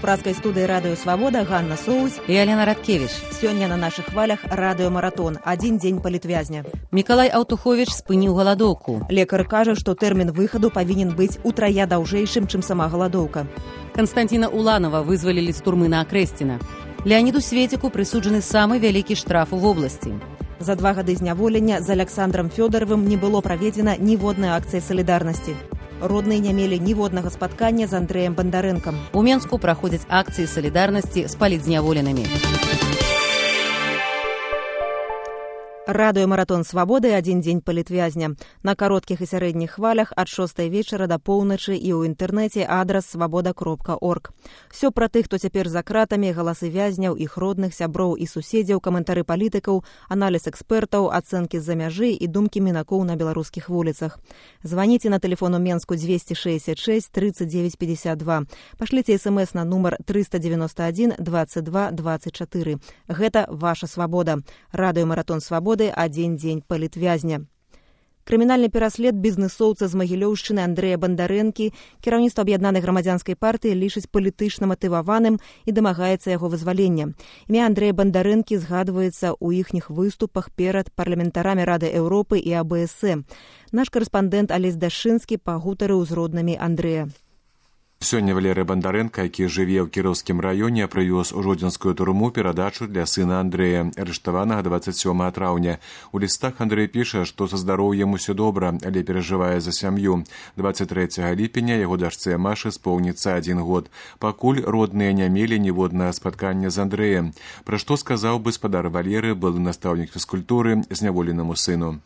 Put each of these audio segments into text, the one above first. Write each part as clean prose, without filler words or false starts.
пражскай студыі радыё Свабода Ганна Соусь і Алена Радкевіч. Сёння на нашых хвалях радыёмаратон. Адзін дзень палітвязня. Мікалай Аўтуховіч спыніў галадоўку. Лекар кажа, што тэрмін выхаду павінен быць утрая даўжэйшым, чым сама галадоўка. Канстанціна Уланова вызвалілі з турмы на Акрэсціна. Леаніду Светіку прысуджаны самы вялікі штраф у вобласці. За 2 гады зняволення з Аляксандрам Фёдаравым не было праведзена ніводнай акцыі салідарнасці. Родныя не мелі ніводнага спаткання з Андрэем Бандарэнкам. У Менску праходзяць акцыі салідарнасці з палітзняволенымі. Радыёмаратон Свабоды адзін дзень палітвязня. На кароткіх і сярэдніх хвалях ад 6 вечара да поўначы і ў інтэрнэце адрас свабода.орг. Всё пра тых, хто цяпер за кратамі, галасы вязняў, іх родных, сяброў і суседзяў, каментары палітыкаў, аналіз экспертаў, ацэнкі з-за мяжы і думкі мінакоў на беларускіх вуліцах. Званіце на тэлефон у Менску 266 39 52. Пашліце смс на нумар 391 22 24. Гэта ваша свабода. Радыёмаратон Свабоды адзін дзень палітвязня. Крымінальны пераслед бізнэсоўца з Магілёўшчыны Андрэя Бандарэнкі кіраўніцтва аб'яднанай грамадзянскай партыі лічыць палітычна матываваным і дамагаецца яго вызвалення. Імя Андрэя Бандарэнкі згадваецца ў іхніх выступах перад парламентарамі Рады Еўропы і АБС. Наш карэспандэнт Алесь Дашынскі пагутарыў з роднымі Андрэя. Сёння Валерый Бандарэнка, які жыве ў Кіроўскім раёне, прывёз у жодзінскую турму перадачу для сына Андрэя, арыштаванага 27 траўня. У лістах Андрэй піша, што са здароўем усё добра, але перажывае за сям'ю. 23 ліпеня яго дачцэ Машы споўніцца 1 год. Пакуль родныя не мелі ніводнага спаткання з Андрэем. Пра што сказаў бы спадар Валеры, былы настаўнік фізкультуры, зняволенаму сыну?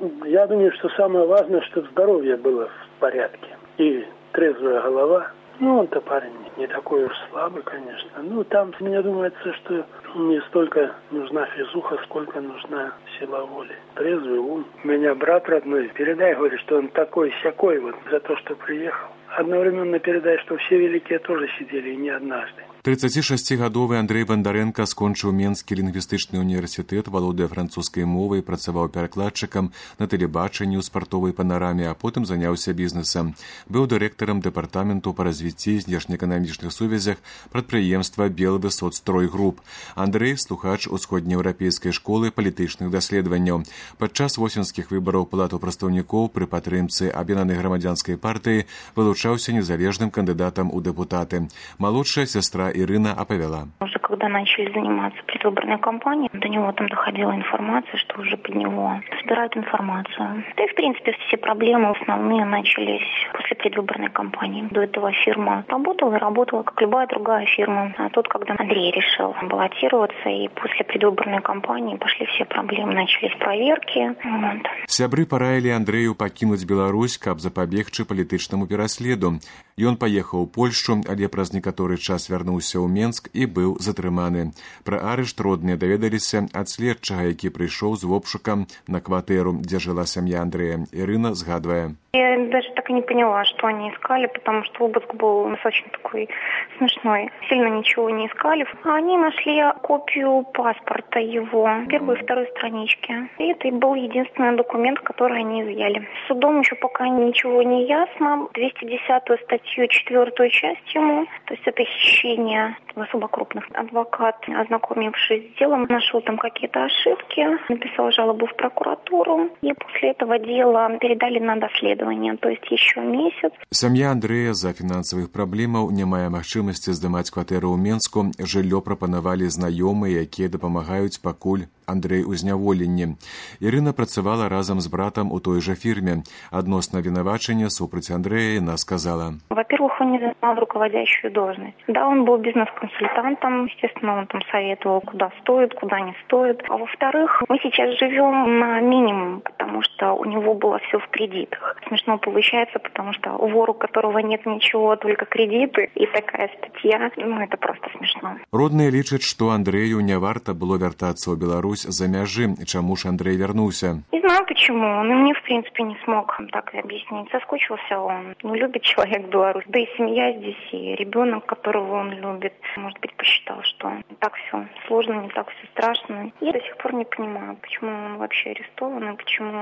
Я думаю, что самое важное, чтобы здоровье было в порядке и трезвая голова. Он-то парень не такой уж слабый, конечно. Там, мне думается, что не столько нужна физуха, сколько нужна сила воли. Трезвый ум. У меня брат родной, передай, говорит, что он такой-сякой за то, что приехал. Одновременно передай, что все великие тоже сидели, и не однажды. 36-гадовы Андрэй Бандарэнка скончыў Менскі лінгвістычны універсітэт, валодае французскай мовай, працаваў перакладчыкам на тэлебачанні ў спартовай панараме, а потым заняўся бізнесам. Быў дырэктарам дэпартаменту па развіцці знешнеэканамічных сувязях прадпрыемства Белвысоцстройгруп. Андрэй – слухач усходнееўрапейскай школы палітычных даследаванняў. Падчас восеньскіх выбараў палату прадстаўнікоў пры падтрымцы аб'яднанай грамадзянскай партыі вылучаўся незалежным кандыдатам у дэпутаты. Малодшая сестра Ирина оповела. Уже когда начали заниматься предвыборной кампанией, до него там доходила информация, что уже под него собирают информацию. Да и, в принципе, все проблемы основные начались после предвыборной кампании. До этого фирма работала, как любая другая фирма. А тут, когда Андрей решил баллотироваться, и после предвыборной кампании пошли все проблемы, начались проверки. Сябры параілі Андрэю пакінуць Беларусь, каб запабегчы палітычнаму пераследу. Ён паехаў у Польшчу, але праз некаторы час вярнуўся ў Менск і быў затрыманы. Пра арышт родныя даведаліся ад следчага, які прыйшоў з обшукам на кватэру, дзе жыла сям'я Андрэя. Ірына згадвае. Я даже так и не поняла, что они искали, потому что обыск был достаточно такой смешной. Сильно ничего не искали. Они нашли копию паспорта его, первой и второй странички. И это был единственный документ, который они изъяли. С судом еще пока ничего не ясно. 210-ю статью 4 часть ему, то есть это хищение особо крупных. Адвокат, ознакомившись с делом, нашел там какие-то ошибки, написал жалобу в прокуратуру, и после этого дела передали на доследование. То есть еще месяц. Сям'я Андрэя з-за фінансавых праблемаў не мае магчымасці здымаць кватэру ў Менску. Жыллё прапанавалі знаёмыя, якія дапамагаюць пакуль Андрэй у зняволенні. Ірына працавала разам з братам у той жа фірме. Адносна вінавачання супраць Андрэя яна сказала. Во-первых, он не занимал руководящую должность. Да, он был бизнес-консультантом. Естественно, он там советовал, куда стоит, куда не стоит. А во-вторых, мы сейчас живем на минимум, потому что у него было все в кредитах. Смешно получается, потому что у вору, у которого нет ничего, только кредиты, и такая статья, это просто смешно. Родныя лічаць, што Андрэю не варта было вяртацца ў Беларусь за мяжы. Чаму ж Андрэй вярнуўся? Не знаю почему. Он мне, в принципе, не смог так объяснить. Соскучился он. Любит человек Беларусь. Да и семья здесь, и ребенок, которого он любит. Может быть, посчитал, что не так все сложно, не так все страшно. Я до сих пор не понимаю, почему он вообще арестован, и почему он сидит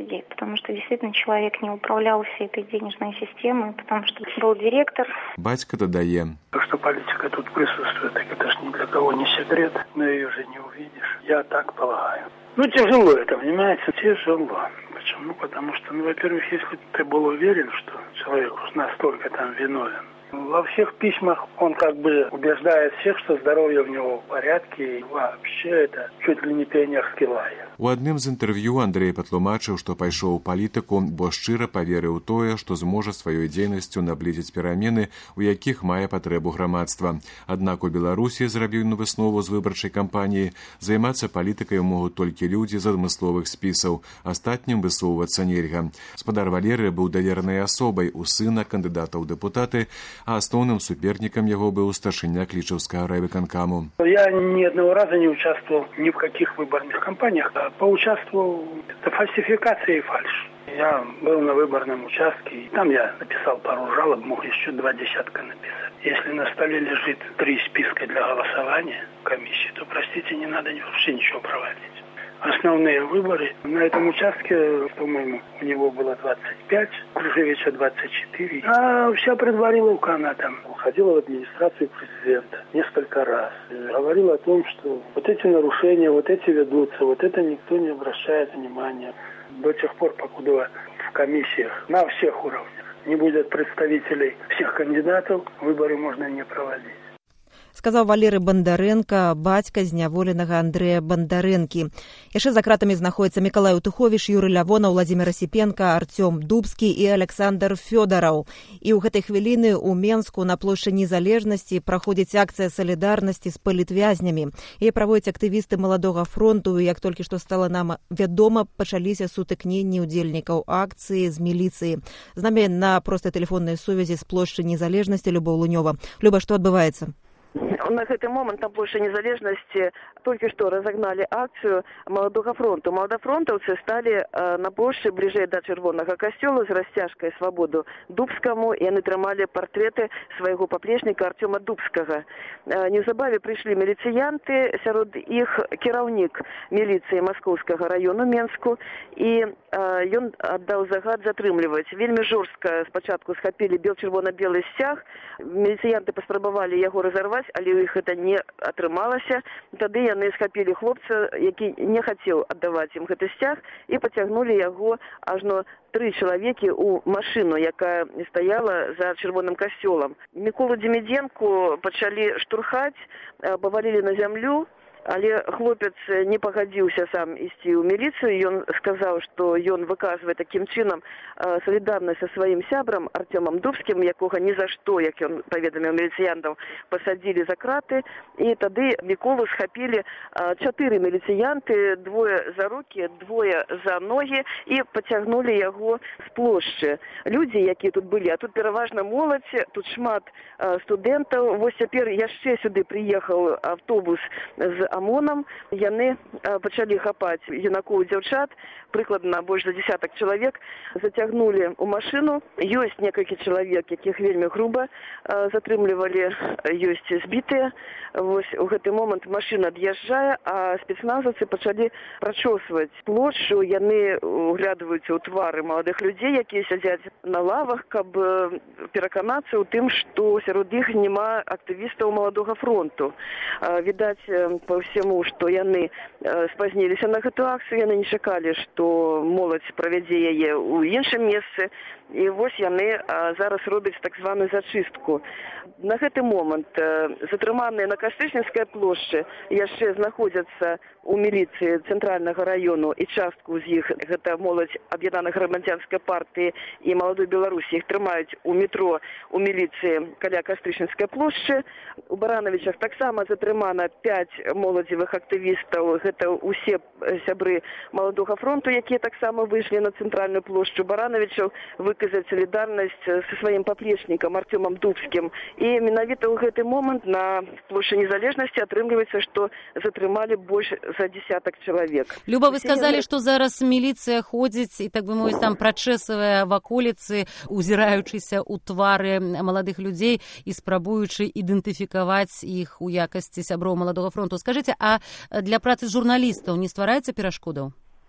сидеть, потому что действительно человек не управлял всей этой денежной системой, потому что был директор. Бацька дадае. Что политика тут присутствует, так это ж ни для кого не секрет, но ее же не увидишь. Я так полагаю. Тяжело это, понимаете, тяжело. Почему? Потому что, во-первых, если ты был уверен, что человек уж настолько там виновен, во всех письмах он как бы убеждает всех, что здоровье у него в порядке, и вообще это чуть ли не пионерский лагерь. У адным з інтэрв'ю Андрэй патлумачыў, што пайшоў у палітыку, бо шчыра паверыў у тое, што зможа сваёй дзейнасцю наблізіць перамены, у якіх мае патрэбу грамадства. Аднак у Беларусі, зрабіў выснову з выбарчай кампаніі, займацца палітыкай могуць толькі людзі з адмысловых спісаў, астатнім высоўвацца нельга. Спадар Валерый быў даверанай асобай у сына кандыдата ў дэпутаты, а асноўным супернікам яго быў старшыня Клічаўскага райвыканкаму. Я ни одного раза не участвовал ни в каких выборных кампаниях, а поучаствовал в фальсификации и фальшь. Я был на выборном участке, и там я написал пару жалоб, мог еще 2 десятка написать. Если на столе лежит 3 списка для голосования комиссии, то, простите, не надо вообще ничего проводить. Основные выборы на этом участке, по-моему, у него было 25, Кружевича 24. А вся предвариловка, она там уходила в администрацию президента несколько раз. И говорила о том, что вот эти нарушения, вот эти ведутся, вот это никто не обращает внимания. До тех пор, покуда в комиссиях на всех уровнях не будет представителей всех кандидатов, выборы можно не проводить. Сказаў Валерый Бондаренко, бацька зняволенага Андрэя Бондарэнкі. Яшчэ за кратамі знаходзяцца Мікалай Утуховіч, Юрый Лявонаў, Владзімир Асіпенка, Артём Дубскі і Александр Фёдараў. І ў гэтай хвіліны ў Менску на плошчы Незалежнасці праходзіць акцыя салідарнасці з палітвязнямі. Яе праводзяць актывісты Маладога фронту, і як толькі што стала нам вядома, пачаліся сутыкненні ўдзельнікаў акцыі з міліцыі. З намі на простай тэлефоннай сувязі з плошчы Незалежнасці Любоў Лунёва. Люба, што адбываецца? На гэты момант на плошчы Незалежнасці толькі што разагналі акцыю Маладога фронту. Маладафронтаўцы сталі на плошчы бліжэй да Чырвонага касцёла з расцяжкай свабоду Дубскаму, і яны трымалі партрэты свайго паплечніка Артёма Дубскага. Неўзабаве прыйшлі міліцыянты, сярод іх кіраўнік міліцыі Маскоўскага раёну Менску, і ён аддаў загад затрымліваць. Вельмі жорстка спачатку схапілі чырвона-белы сцяг, міліцыянты паспрабавалі яго разарваць, але ў іх гэта не атрымалася. Тады яны схапілі хлопца, які не хацеў аддаваць ім гэты сцяг, і пацягнулі яго ажно 3 чалавекі ў машыну, якая стаяла за Чырвоным касцёлам. Міколу Демідзенку пачалі штурхаць, павалілі на зямлю, але хлопец не пагадзіўся сам ісці ў міліцыю. Ён сказаў, што ён выказвае такім чынам салідарнасць са сваім сябрам Артёмам Дубскім, якога ні за што, як ён паведаміў міліцыянтаў, пасадзілі за краты. І тады Міколу схапілі 4 міліцыянты, 2 за рукі, 2 за ногі, і пацягнулі яго з плошчы. Людзі, якія тут былі, а тут пераважна моладзь, тут шмат студэнтаў. Вось цяпер яшчэ сюды прыехаў аўтобус з ОМОНом, яны пачалі хапаць юнакоў і дзяўчат, прыкладна больш за 10 чалавек, зацягнулі ў машыну. Ёсць некалькі чалавек, якіх вельмі груба затрымлівалі, ёсць збітыя. Вось у гэты момант машына ад'язджае, а спецназаўцы пачалі прачосваць плошчу. Яны углядваюцца ў твары маладых людзей, якія сядзяць на лавах, каб пераканацца ў тым, што сярод іх няма актывістаў Маладога фронту. Відаць, па ўсяму, што яны спазніліся на гэту акцыю, яны не чакалі, што моладзь правядзе яе ў іншым месцы, і вось яны зараз робяць так званую зачыстку. На гэты момант затрыманыя на Кастрычніцкай плошчы яшчэ знаходзяцца у міліцыі цэнтральнага раёну, і частку з іх, гэта моладзь аб'яднанай грамадзянскай партыі і Маладой Беларусі, іх трымаюць у метро у міліцыі каля Кастрычніцкай плошчы. У Баранавічах таксама затрымана 5 моладзевых актывістаў, гэта усе сябры Маладога фронту, якія таксама выйшлі на цэнтральную плошчу Баранавічаў выказаць салідарнасць са сваім паплечнікам Артёмам Дубскім. І менавіта ў гэты момант на плошчы Незалежнасці атрымліваецца, што затрымалі больш за 10 чалавек. Люба, вы сказалі, што зараз міліцыя ходзіць і, так бы мовіць, там прачэсвае ваколіцы, узіраючыся ў твары маладых людзей і спрабуючы ідэнтыфікаваць іх у якасці сяброў Маладога фронту. Скажыце, а для працы журналістаў не ствараецца перашкодаў?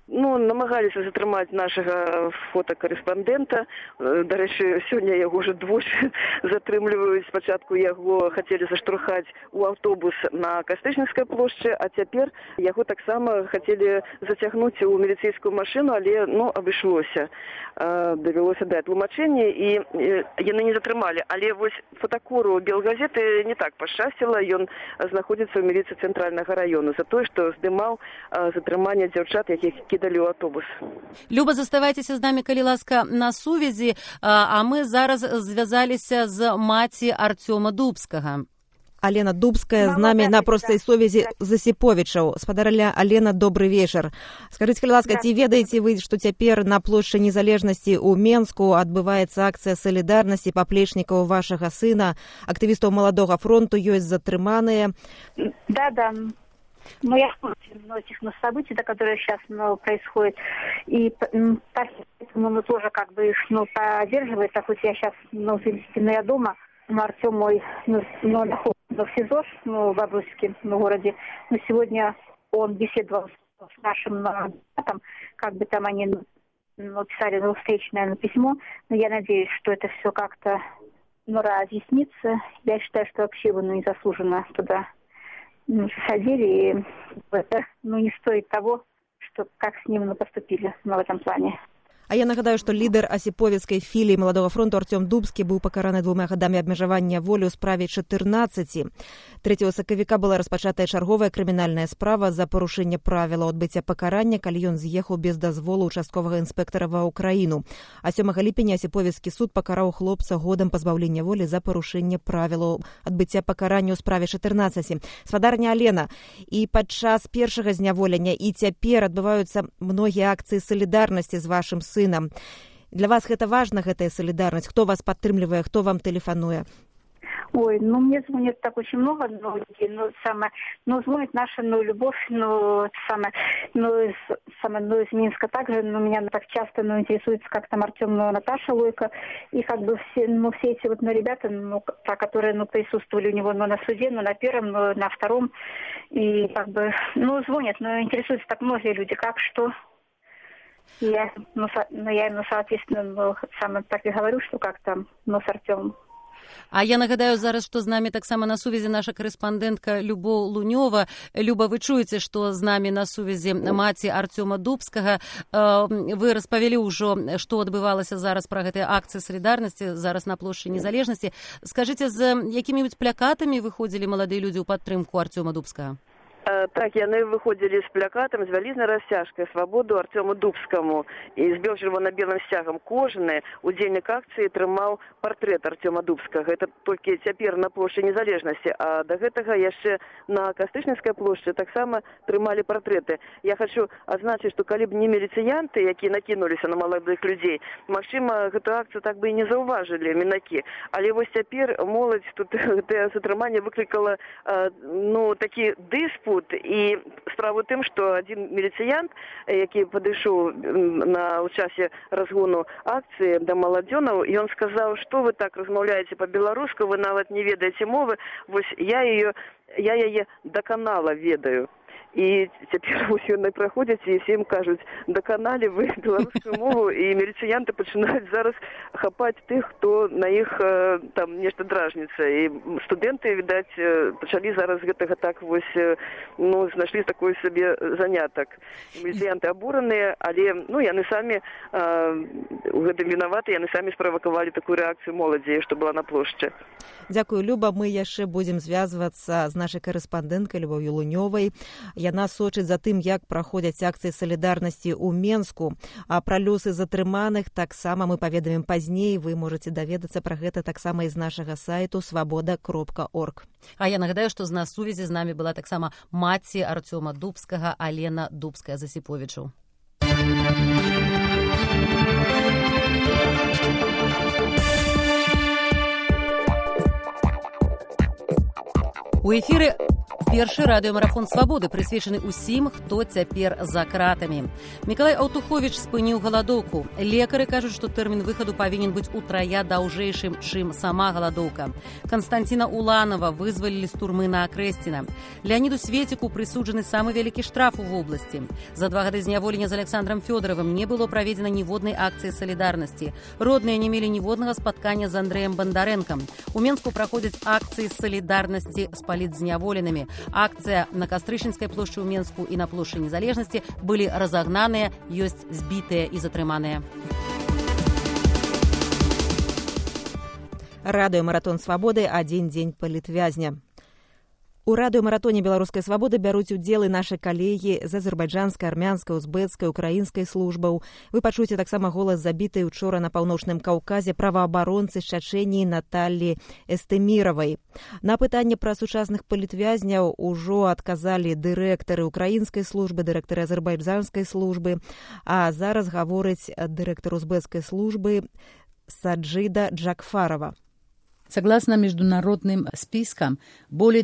намагаліся затрымаць нашага фотакарэспандэнта. Дарэчы, сёння яго ўжо двойчы затрымліваюць. Спачатку яго хацелі заштурхаць у аўтобус на Кастычніцкай плошчы, а цяпер яго таксама хацелі зацягнуць у міліцэйскую машыну, але абышлося. Давялося даць тлумачэнне, і яны не затрымалі. Але вось фотакору Белгазеты не так пашчасціла. Ён знаходзіцца ў міліцыі цэнтральнага раёну за тое, што здымаў затрыманне дзяўчат, якіх кідалі ў аўтобус. Люба, заставайцеся з намі, калі ласка, на сувязі, а мы зараз звязаліся з маці Арцёма Дубскага. Алена Дубская з намі на простай сувязі з Асіповічаў. Спадарня Алена, добры вечар. Скажыце, калі ласка, ці ведаеце вы, што цяпер на плошчы Незалежнасці ў Менску адбываецца акцыя салідарнасці паплечнікаў вашага сына, актывістаў Маладога фронту ёсць затрыманыя? Да. Я в курсе этих событий, которые сейчас происходят, и поэтому тоже их поддерживает. Так вот я сейчас я дома, Артем мой находится в СИЗО, в Абруцке, в городе. Но сегодня он беседовал с нашим братом, там они написали встречное письмо, но я надеюсь, что это все как-то разъяснится. Я считаю, что вообще его незаслуженно туда садили, и это не стоит того, что как с ним поступили в этом плане. А я нагадаю, што лідар асіповецкай філіі Маладога фронту Артём Дубскі быў пакараны 2 гадамі абмежавання волі ў справе 14. 3 сакавіка была распачатая чарговая крымінальная справа за парушэнне правілаў адбыцця пакарання, калі ён з'ехаў без дазволу участковага інспектара ва ўкраіну. А 7 ліпеня асіповецкі суд пакараў хлопца годам пазбаўлення волі за парушэнне правілаў адбыцця пакарання ў справе 14. Спадарня Алена, і падчас першага зняволення і цяпер адбываюцца многія акцыі салідарнасці з вашым сынам. Для вас гэта важна, гэтая солидарность? Кто вас падтрымлівае, кто вам тэлефануе? Ой, мне звонит так очень много людей, звонит наша, любовь, из Минска также, меня так часто, интересуется, как там Артем, Наташа Лойко, и все эти ребята, которые, присутствовали у него, на суде, на первом, на втором, и звонят, интересуются так многие люди, как, что. Я им, соответственно, так и говорю, что как там, с Артемом. А я нагадаю зараз, што з намі таксама на сувязі наша карэспандэнтка Любоў Лунёва. Люба, вы чуеце, што з намі на сувязі маці Арцёма Дубскага. Вы распавялі ўжо, што адбывалася зараз пра гэтыя акцыі салідарнасці, зараз на плошчы Незалежнасці. Скажыце, з якімі-небудзь плакатамі выходзілі маладыя людзі ў падтрымку Арцёма Дубскага? Так, яны выходзілі з плакатам з вялізнай расцяжкай «Свабоду Артёму Дубскаму». І з чырвона-белым сцягам кожны удзельнік акцыі трымаў партрэт Артёма Дубскага. Гэта толькі цяпер на плошчы Незалежнасці, а да гэтага яшчэ на Кастычніцкай плошчы таксама трымалі партрэты. Я хочу адзначыць, што калі б не міліцыянты, якія накінуліся на маладых людзей, магчыма, гэту акцыю так бы і не заўважылі мінакі. Але вось цяпер моладзь тут гэтае затрыманне выклікала такі дыспут. І справа ў тым, што адзін міліцыянт, які падышоў у часе разгону акцыі да маладзёнаў, ён сказаў, што вы так размаўляеце па-беларуску, вы нават не ведаеце мовы, вось я яе даканала ведаю. І цяпер яны праходзяць, і всім кажуць, даканалі вы беларускую мову, і міліцыянты пачынаюць зараз хапаць тых, хто на іх там нешта дражніцца. І студэнты, відаць, пачалі зараз гэтага так вось, знайшлі такой сабе занятак. Міліцыянты абураныя, але яны самі у гэтым вінаваты, яны самі справакавалі такую рэакцыю моладзі, што была на плошчы. Дзякую, Люба. Мы яшчэ будзем звязвацца з нашай карэспандэнткай Любоўю Лунёвай. Яна сочыць за тым, як праходзяць акцыі салідарнасці ў Менску. А пра лёсы затрыманых таксама мы паведамім пазней. Вы можаце даведацца пра гэта таксама з нашага сайту свабода.орг. А я нагадаю, што на сувязі з намі была таксама маці Арцёма Дубскага Алена Дубская з Асіповічаў. У эфіры Першы радыёмарафон свабоды прысвечаны ўсім, хто цяпер за кратамі. Мікалай Аўтуховіч спыніў галадоўку. Лекары кажуць, што тэрмін выхаду павінен быць утрая даўжэйшым, чым сама галадоўка. Канстанціна Уланова вызвалілі з турмы на Акрэсціна. Леаніду Светіку прысуджаны самы вялікі штраф у вобласці. За 2 гады зняволення з Александром Фёдоровым не было праведзена ніводнай акцыі салідарнасці. Родныя не мелі ніводнага спаткання з Андрэем Бандарэнкам. У Менску праходзяць акцыі салідарнасці з палітзняволенымі. Акцыя на Кастрычынскай плошчы ў Менску і на плошчы Незалежнасці былі разагнаныя, ёсць збітыя і затрыманыя. Радыёмаратон свабоды адзін дзень палітвязня. У радыёмаратоне беларускай свабоды бяруць удзел і нашы калегі з азербайджанскай, армянскай, узбэцкай, украінскай службаў. Вы пачуеце таксама голас забітай учора на паўночным Каўказе праваабаронцы з Чачэніі Наталлі Эстэміравай. На пытанне пра сучасных палітвязняў ужо адказалі дырэктары украінскай службы, дырэктары азербайджанскай службы, а зараз гаворыць дырэктар узбэцкай службы Саджида Джакфарова. Согласно международным спискам, более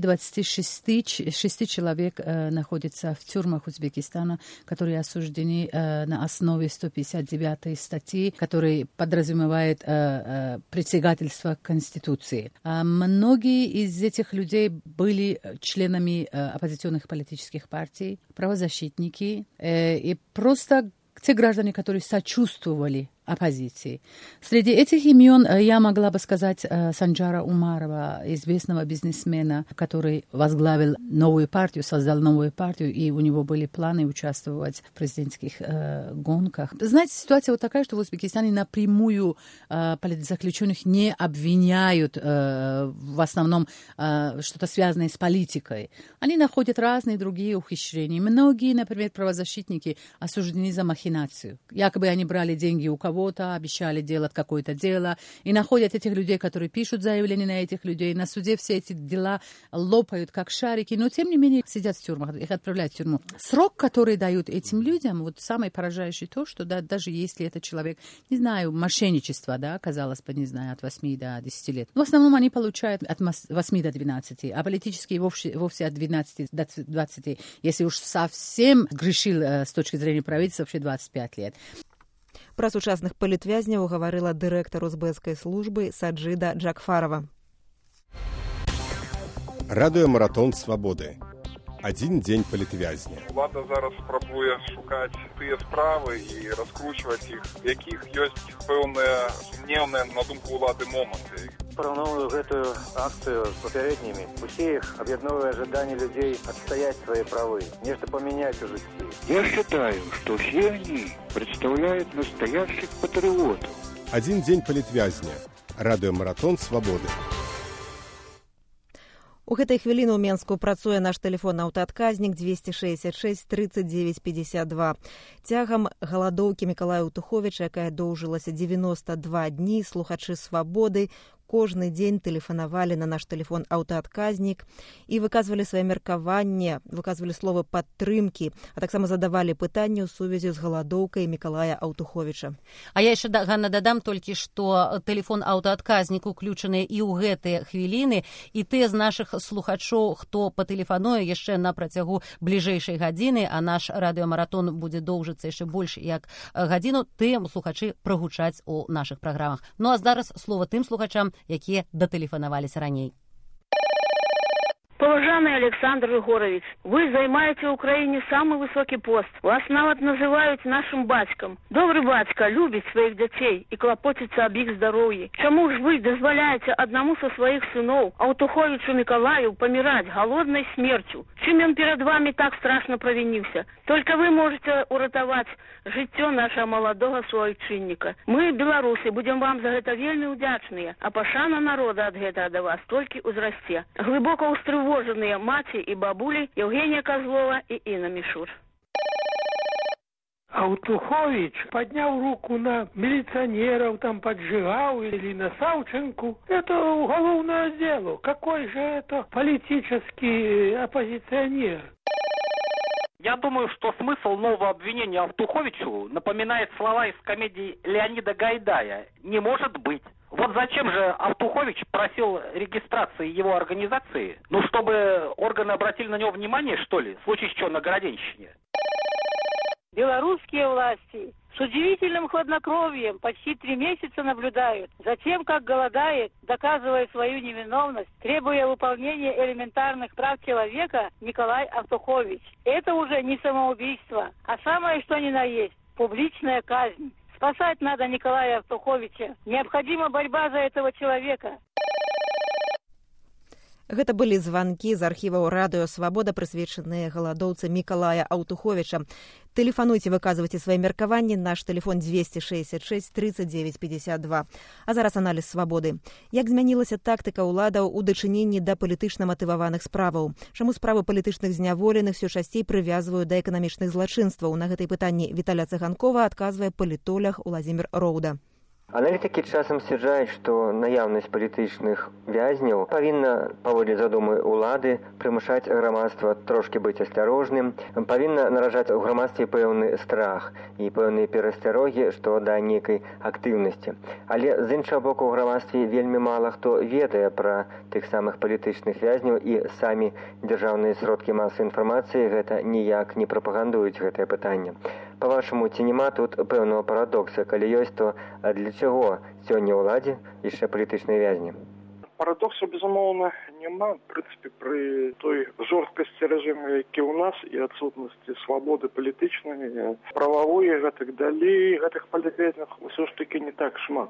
26 человек находятся в тюрьмах Узбекистана, которые осуждены на основе 159 статьи, которая подразумевает председательство Конституции. Многие из этих людей были членами оппозиционных политических партий, правозащитники и просто те граждане, которые сочувствовали оппозиции. Среди этих имен я могла бы сказать Санджара Умарова, известного бизнесмена, который возглавил новую партию, создал новую партию, и у него были планы участвовать в президентских гонках. Знаете, ситуация вот такая, что в Узбекистане напрямую политзаключенных не обвиняют в основном что-то связанное с политикой. Они находят разные другие ухищрения. Многие, например, правозащитники осуждены за махинацию. Якобы они брали деньги у кого-то, обещали делать какое-то дело, и находят этих людей, которые пишут заявления на этих людей. На суде все эти дела лопают, как шарики, но тем не менее сидят в тюрьмах, их отправляют в тюрьму. Срок, который дают этим людям, вот самое поражающее то, что даже если этот человек, не знаю, мошенничество, да, казалось бы, не знаю, от 8 до 10 лет. В основном они получают от 8 до 12, а политические вовсе от 12 до 20. Если уж совсем грешил с точки зрения правительства, вообще 25 лет. Пра сучасных палітвязняў гаварыла дырэктар узбэцкай службы Саджида Джакфарова. Радыёмаратон свабоды. Адзін дзень палітвязня. Улада зараз спрабуе шукаць тыя справы і раскручваць іх, якіх ёсць пэўныя сумнеўныя, на думку улады, моманты. Параўноўваю гэтую акцыю з папярэднімі. Усе іх аб'ядноўвае жаданне людзей отстоять свои правы, нечто поменять в жизни. Я считаю, что все они представляют настоящих патриотов. Адзін дзень палітвязня. Радыёмаратон свабоды. У гэтай хвіліны ў Менску працуе наш тэлефонны аўтаадказнік 266 39 52. Цягам галадоўкі Мікалая Аўтуховіча, якая доўжылася 92 дні, слухачы свабоды кожны дзень тэлефанавалі на наш тэлефон аўтаадказнік і выказвалі свае меркаванне, выказвалі словы падтрымкі, а таксама задавалі пытанні ў сувязі з галадоўкай Мікалая Аўтуховіча. А я яшчэ, Ганна, дадам толькі, што тэлефон аўтаадказнік уключаны і ў гэтыя хвіліны, і тыя з нашых слухачоў, хто патэлефануе яшчэ на працягу бліжэйшай гадзіны, а наш радыёмаратон будзе доўжыцца яшчэ больш як гадзіну, тым слухачы прагучаць у нашых праграмах. Ну а зараз слова тым слухачам, якія датэлефанаваліся раней. Поважанный Александр Егорович, вы займаете в Украине самый высокий пост. Вас нават называют нашим батьком. Добрый батька любит своих детей и клопотится об их здоровье. Чему ж вы дозволяете одному со своих сынов, Аўтуховичу Миколаю, помирать голодной смертью? Чим он перед вами так страшно провинился? Только вы можете уратовать жыццё нашего молодого суайчынніка. Мы, беларусы, будем вам за гэта вельмі удзячныя, а пашана народа ад гэтага да вас толькі ўзрасце. Глыбока устрывожаныя маці і бабулі Евгения Козлова и Инна Мишур. Аўтухович поднял руку на милиционеров, там поджигал или на Савченко. Это уголовное дело. Какой же это политический оппозиционер? Я думаю, что смысл нового обвинения Аўтуховичу напоминает слова из комедии Леонида Гайдая «Не может быть». Вот зачем же Автухович просил регистрации его организации? Ну, чтобы органы обратили на него внимание, что ли? В случае чего, на Городенщине. Белорусские власти с удивительным хладнокровием почти 3 месяца наблюдают за тем, как голодает, доказывая свою невиновность, требуя выполнения элементарных прав человека Николай Автухович. Это уже не самоубийство, а самое что ни на есть – публичная казнь. Спасать надо Николая Автуховича. Необходима борьба за этого человека. Гэта былі званкі з архіваў радыё «Свабода», прысвечаныя галадоўцы Мікалая Аўтуховіча. Тэлефануйце, выказвайце свае меркаванні. Наш тэлефон 266 39 52. А зараз аналіз «Свабоды». Як змянілася тактыка ўладаў у дачыненні да палітычна матываваных справаў? Чаму справы палітычных зняволеных все часцей прывязваюць да эканамічных злачынстваў? На гэтае пытанні Віталя Цыганкова адказвае палітолог Уладзімір Роўда. Аналітыкі часам сцвярджаюць, што наяўнасць палітычных вязняў павінна, паводле задумы ўлады, прымушаць грамадства трошкі быць асцярожным, павінна наражаць у грамадстве пэўны страх і пэўныя перасцярогі, што да нейкай актыўнасці. Але з іншага боку, у грамадстве вельмі мала хто ведае пра тых самых палітычных вязняў, і самі дзяржаўныя сродкі масавай інфармацыі гэта ніяк не прапагандуюць гэтае пытанне. Па-вашаму, ці няма тут пэўнага парадокса? Калі ёсць, то для чаго сёння ўладзе яшчэ палітычныя вязні? Парадоксу, безумоўна, няма. В прынцыпе, пры той жорсткасці рэжыму, які ў нас, і адсутнасці свабоды палітычнай, прававой і гэтак далей, гэтых палітвязняў ўсё ж такі не так шмат.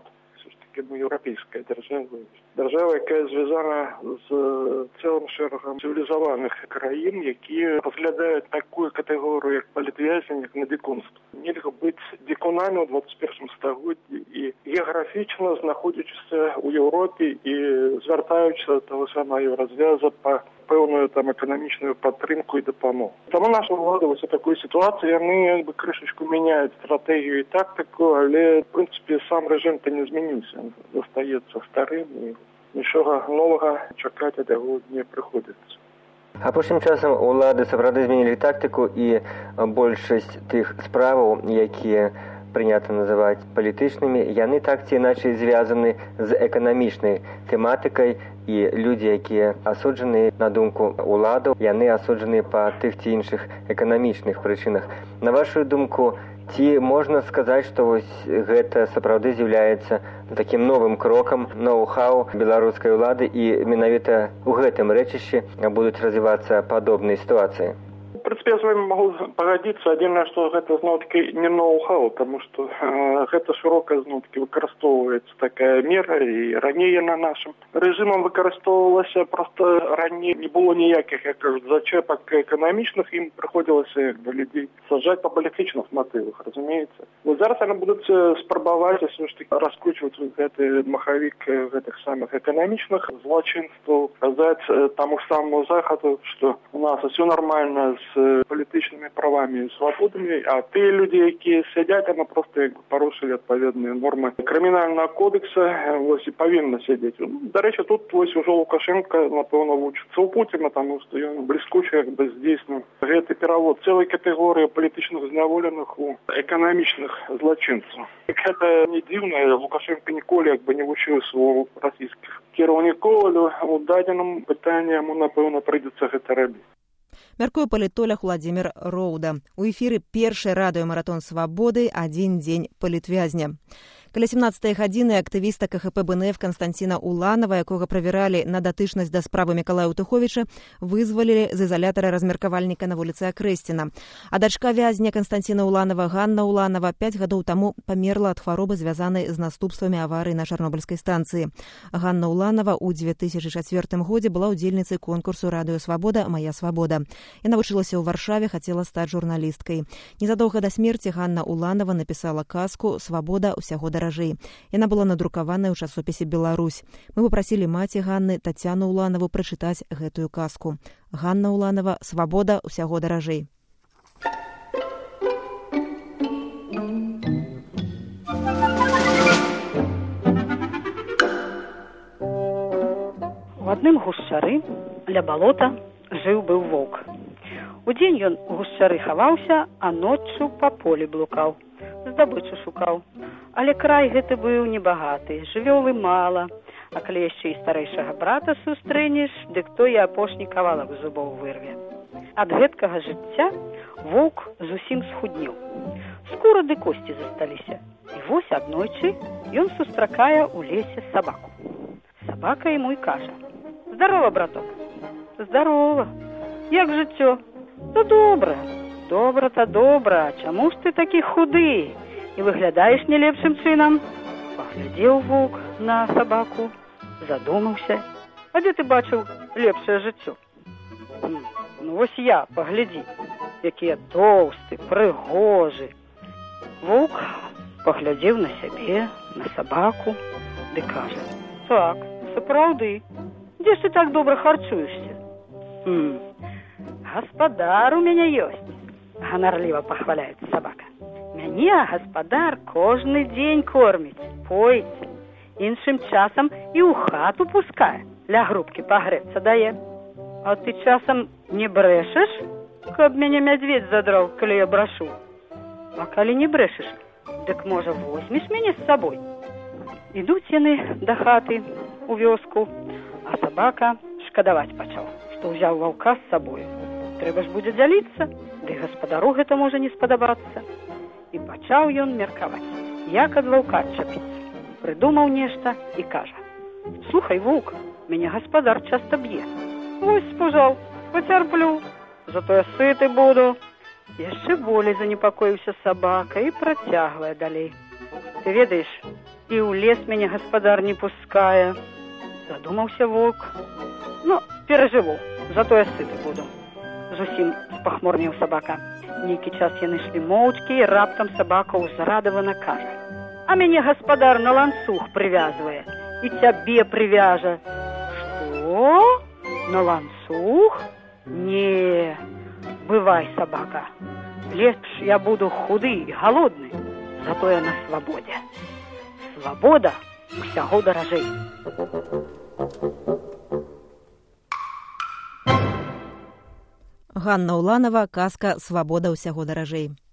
Еўрапейская дзяржава, якая звязана з цэлым шэрагам цывілізаваных краін, якія разглядаюць такую катэгорыю, як палітвязень, як на дзікунства. Нельга быць дзікунамі ў 21 стагоддзі і геаграфічна знаходзячыся ў Еўропе і звяртаючыся да таго самага Еўразвяза па пэўную там эканамічную падтрымку і дапамогу. Таму наша ўлада вось у такой сітуацыі, яны крышачку мяняюць стратэгію і тактыку, але, в прынцыпе, сам рэжым-то не змяніўся. Застаецца старым і нічога новага чакаць ад яго не прыходзіцца. Апошнім часам улады сапраўды змянілі тактыку, і большасць тых справаў, якія прынята называць палітычнымі, яны так ці іначай звязаны з эканамічнай тэматыкай, і людзі, якія асуджаныя, на думку ўладаў, яны асуджаныя па тых ці іншых эканамічных прычынах. На вашу думку, ці можна сказаць, што вось гэта сапраўды з'яўляецца такім новым крокам ноу-хау беларускай улады, і менавіта ў гэтым рэчышчы будуць развівацца падобныя сітуацыі? В прынцыпе, я з вами магу пагадзіцца. Адзінае, што гэта зноў-такі не ноу-хау, таму што гэта шырока зноў-такі выкарыстоўваецца такая мера, і раней на нашым рэжымам выкарыстоўвалася, проста раней не было ніякіх, як кажуць, зачэпак эканамічных, ім прыходзілася людзей саджаць па палітычных матывах, разумеецца. Вот зараз яны будуць спрабаваць ўсё ж такі раскручваць гэты махавік гэтых самых эканамічных злачынстваў, казаць таму самому захаду, што у нас усё нармальна з палітычнымі правамі і свабодамі, а тыя людзі, якія сядзяць, яны проста парушылі адпаведныя нормы крымінальнага кодекса, вось і павінны сядзець. Дарэчы, тут вось ужо Лукашенко, напэўна, вучыцца ў Пуціна, таму што ён бліскуча як бы здзейсніў гэты перавод цэлай катэгорыі палітычных зняволеных у эканамічных злачынцаў. Гэта не дзіўна, Лукашенко ніколі як бы не вучыўся у расійскіх кіраўнікоў, але у дадзеным пытанні яму, напэўна, прыйдзецца гэта рабіць. Мяркуе палітолог Уладзімір Роўда. У эфіры першы радыёмаратон «Свабоды. Адзін дзень палітвязня». Каля 17-й гадзіны актывіста КХП БНФ Канстанціна Уланава, якога правяралі на датычнасць да справы Мікалая Аўтуховіча, вызвалілі з ізалятара размеркавальніка на вуліцы Акрэсціна. А дачка вязня Канстанціна Уланава, Ганна Уланава, 5 гадоў таму памерла ад хваробы, звязанай з наступствамі аварыі на Чарнобыльскай станцыі. Ганна Уланава ў 2004 годзе была ўдзельніцай конкурсу «Радыё Свабода. Мая свабода». Яна вучылася ў Варшаве, хацела стаць журналісткай. Незадоўга да смерці Ганна Уланава напісала казку «Свабода ўсяго даражэй». Яна была надрукаваная ў часопісе «Беларусь». Мы папрасілі маці Ганны, Тацяну Уланаву, прачытаць гэтую казку. Ганна Уланава, «Свабода ўсяго даражэй». У адным гушчары ля балота жыў-быў воўк. Удзень ён у гушчары хаваўся, а ноччу па полі блукаў. здабычу шукаў. Але край гэты быў небагаты, жывёлы мала. А калі яшчэ і старэйшага брата сустрэнеш, дык то і апошні кавалак зубоў вырве. Ад гэткага жыцця воўк зусім схуднеў. Скура ды косці засталіся. І вось аднойчы ён сустракае ў лесе сабаку. Сабака яму і кажа: «Здарова, браток». «Здарова. Як жыццё?» «Да добра». «Добра-то добра. Чаму ж ты такі худы і выглядаеш не лепшым чынам?» Паглядзеў воўк на сабаку, задумаўся. «А дзе ты бачыў лепшае жыццё?» «Ну вось я, паглядзі, які я тоўсты, прыгожы». Воўк паглядзеў на сябе, на сабаку, ды кажа: «Так, сапраўды, дзе ж ты так добра харчуешся?» «Гаспадар у мяне ёсць», — ганарліва пахваляецца сабака. «Мяне гаспадар кожны дзень корміць, поіць, іншым часам і ў хату пускае, ля грубкі пагрэцца дае. А ты часам не брэшаш, каб мяне мядзведзь задраў, калі я брашу? А калі не брэшаш, дык можа возьмеш мяне з сабой?» Ідуць яны да хаты у вёску, а сабака шкадаваць пачаў, што ўзяў ваўка з сабою. Трэба ж будзе дзяліцца, ды гаспадару гэта можа не спадабацца. І пачаў ён меркаваць, як ад ваўка адчапіцца. Прыдумаў нешта і кажа: «Слухай, воўк, мяне гаспадар часта б'е. Вось спужаў, пацярплю, затое сыты буду». Яшчэ болей занепакоіўся сабака і працягвае далей: «Ты ведаеш, і ў лес мяне гаспадар не пускае». Задумаўся воўк: «Ну, перажыву, затое сыты буду». Зусім спахмурнеў сабака. Нейкі час яны шлі моўчкі, і раптам сабака ўзрадавана кажа: «А мяне гаспадар на ланцуг прывязвае і цябе прывяжа». «Што? На ланцуг? Не, бывай, сабака. Лепш я буду худы і галодны, затое на свабодзе. Свабода усяго даражэй». Ганна Уланова, казка «Свабода ўсяго даражэй».